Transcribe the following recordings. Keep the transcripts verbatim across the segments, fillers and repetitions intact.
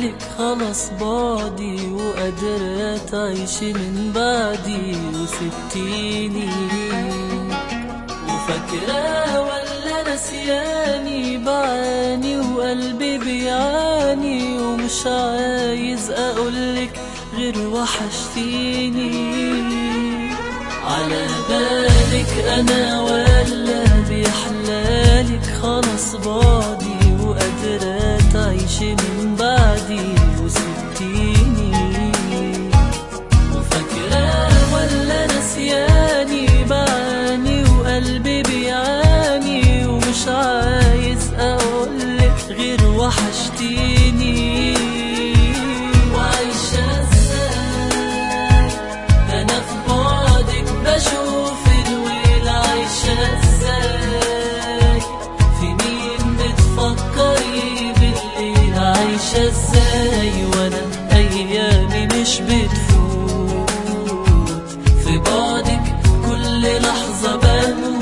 بالك خلاص بعدي وقادرة تعيشي من بعدي وسبتيني، وفاكرة ولا نسياني بعاني وقلبي بيعاني ومش عايز اقولك غير وحشتيني. على بالك انا ولا بيحلالك خلاص بعدي وقادرة تعيشي من بعدي وسبتيني، وفاكرة ولا نسياني بعاني وقلبي بيعاني ومش عايز اقولك غير وحشتيني. وعايشة ازاي انا في بعدك بشوف الويل، عايشة ازاي في مين بتفكري بالليل، عايشة ازاي وانا ايامي مش بتفوت في بعدك كل لحظة بموت.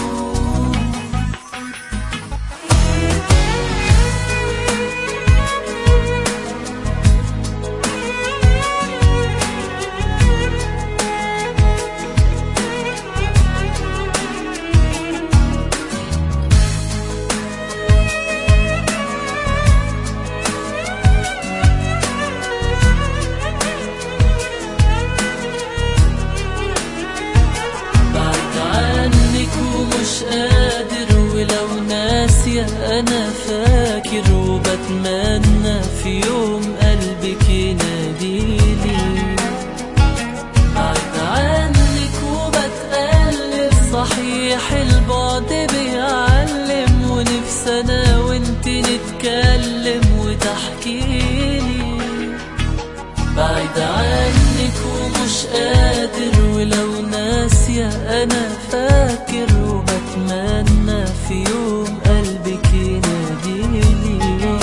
مش قادر ولو ناسية أنا فاكر وبتمنى في يوم قلبك يناديلي. بعد عنك وبتقلب صحيح البعد بيعلم ونفسي أنا وانت نتكلم وتحكيلي. بعد عنك ومش قادر ولو ناسية أنا فاكر وبتمنى في يوم قلبك يناديلي.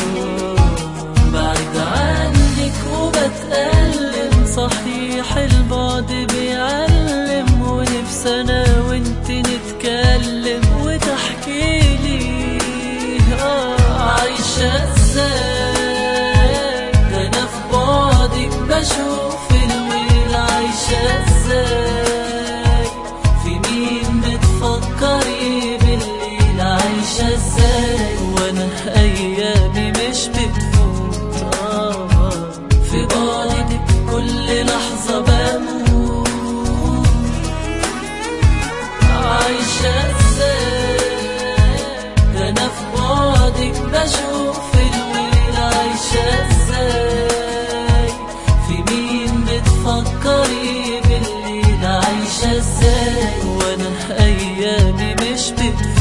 بعد عنك وبتألم صحيح البعد بيعلم ونفسي أنا وانت نتكلم وتحكيلي. آه عايشة ازاي ده أنا في بعدك بشوف الويل، عايشة ازاي في مين بتفكري بالليل، عايشة ازاي وانا ايامي مش بتفوت آه في بعدك كل لحظة بموت. عايشة ازاي ده انا في بعدك بشوف الويل، عايشة ازاي في مين بتفكري بالليل، عايشة ازاي وانا ايامي مش بتفوت